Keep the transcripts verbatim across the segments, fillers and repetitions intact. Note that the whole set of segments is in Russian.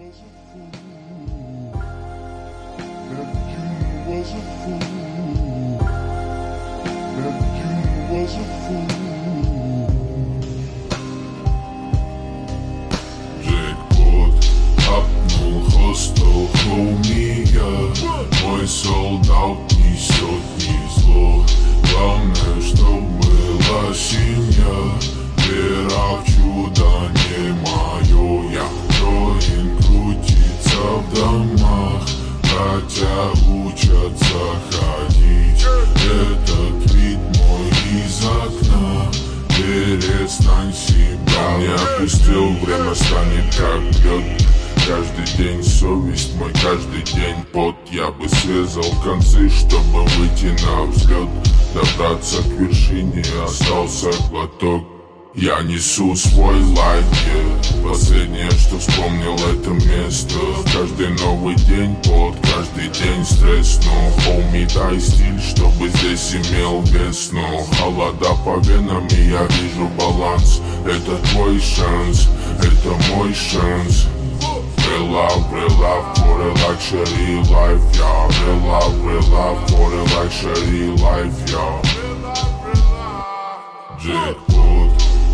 Джекпот апнул хостел хоумия. Мой солдат несет не зло. Главное, чтоб была семья. Вера в чудо не мое. Я Джоин крутится в домах. Хотя учатся ходить. Этот вид мой из окна. Перестань себя. Не опустил, время станет как лед. Каждый день совесть мой, каждый день пот. Я бы срезал концы, чтобы выйти на взлет. Добраться к вершине, остался глоток. Я несу свой лайк, yeah. Последнее, что вспомнил, это место. Каждый новый день пот, каждый день стресс. Но хоуми, дай стиль, чтобы здесь имел вес. Но холода по венам, и я вижу баланс. Это твой шанс, это мой шанс. Real love, real love for a luxury life, yeah. Real love, real love for a luxury life, yeah. Джекпот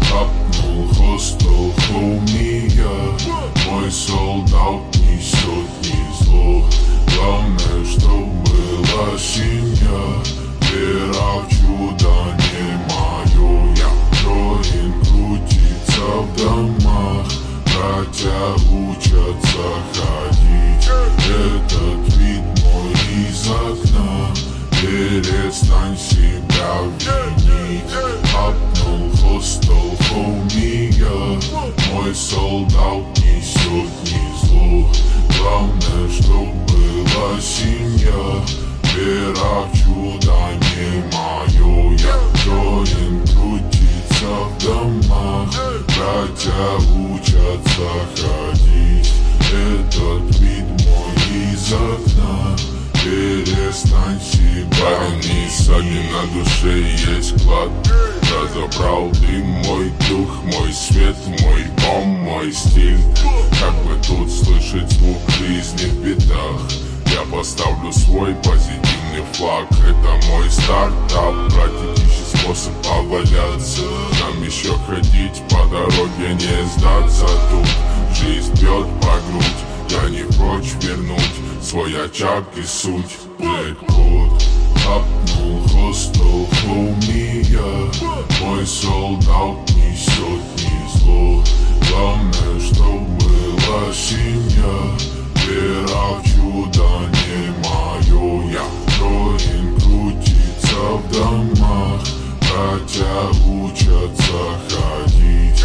апнул хостел хоумия. Мой солдат несет не зло. Главное, чтоб была семья. Вера в чудо не мое. Я Джоин крутится в домах. Хотя учатся ходить. Этот вид мой из окна. Перестань себя винить. Апнул хостел хоумия. Мой солдат несет не зло. Главное, чтоб была семья. Вера в чудо не мое. Я Джоин крутится в домах. Хотя учатся ходить. Этот вид мой из окна. Перестань себя. Парень из саги, на душе есть клад. Разобрал дым, мой дух, мой свет, мой бом, мой стиль. Как бы тут слышать звук жизни в бедах. Я поставлю свой позитивный флаг. Это мой стартап, братик ищет способ поваляться. Нам еще ходить по дороге, не сдаться. Тут жизнь бьет по грудь. Я не прочь вернуть свой очаг и суть. Джекпот апнул хостел хоумия. Мой солдат несет не зло. Главное, чтоб была семья. Вера в чудо не мое. Я Джоин крутится в домах. Хотя учатся ходить.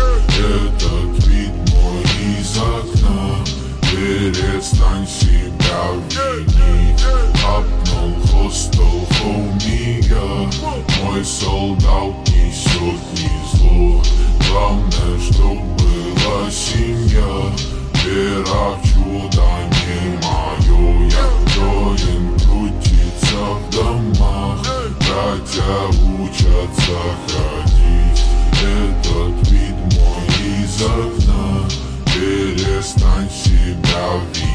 Этот вид мой из окна. Перестань себя винить. Апнул хостел хоумия. Мой солдат несет не зло. Главное, чтоб была семья. Вера в чудо не мое. Я Джоин крутится в домах. Хотя учатся ходить. Этот вид мой из окна. Перестань себя винить.